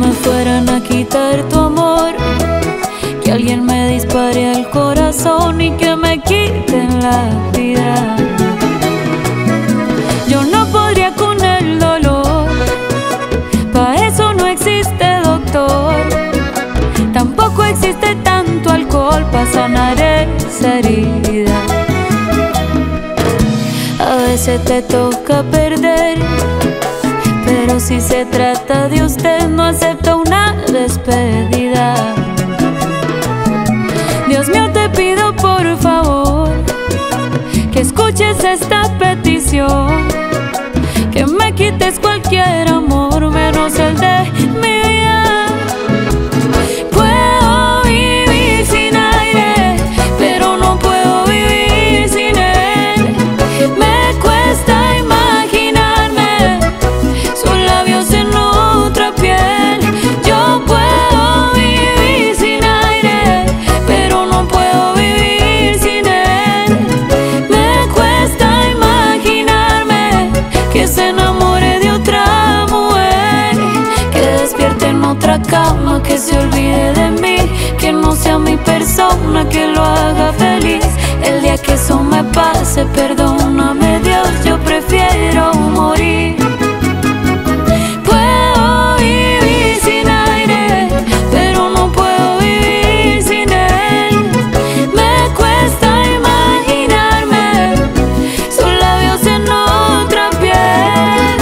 me fueran a quitar tu amor, que alguien me dispare al corazón y que me quiten la vida. Yo no podría con el dolor, pa' eso no existe doctor. Tampoco existe tanto alcohol pa' sanar esa herida. A veces te toca perder, pero si se trata de usted no acepta una despedida. Dios mío, te pido por favor que escuches esta petición, que me quites cualquier amor menos el de mi vida. Puedo vivir sin aire, pero no puedo vivir sin él. Me cuesta imaginarme sus labios en otra piel. Yo puedo vivir sin aire, pero no puedo vivir sin él. Me cuesta imaginarme que se enamore de otra mujer, que despierte en otra cama, que se olvide de mí, que no sea mi persona, que lo haga feliz. El día que eso me pase, perdóname Dios, yo prefiero morir. Puedo vivir sin aire, pero no puedo vivir sin él. Me cuesta imaginarme sus labios en otra piel.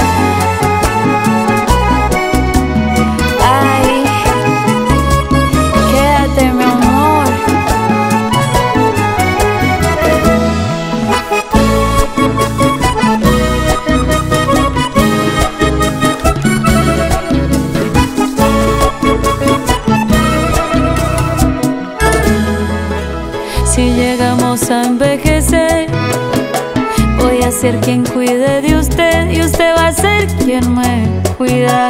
Ay, quédate, mi amor. Si llegamos a envejecer, voy a ser quien cuide de usted y usted va a ser quien me cuida.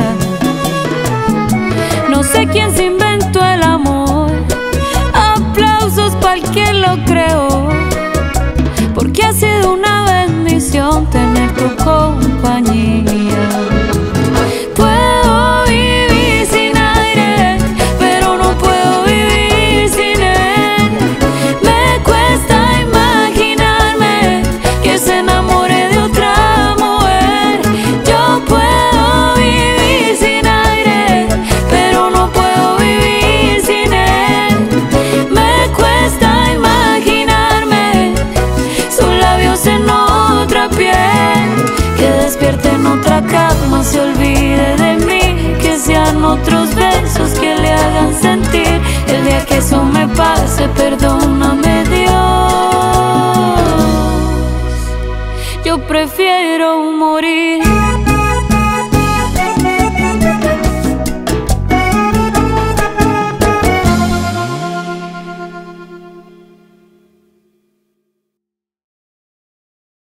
No sé quién se inventó el amor, aplausos para el que lo creó, porque ha sido una bendición tener tu compañía. Puedo vivir sin aire, pero no puedo vivir sin él. Me cuesta imaginarme que se enamore de otra mujer. Yo puedo vivir sin aire, pero no puedo vivir sin él. Me cuesta imaginarme sus labios en otra piel, que despierte en otra cama, se olvide de mí, que sean otros besos que le hagan sentir. El día que eso me pase, perdóname Dios, yo prefiero morir.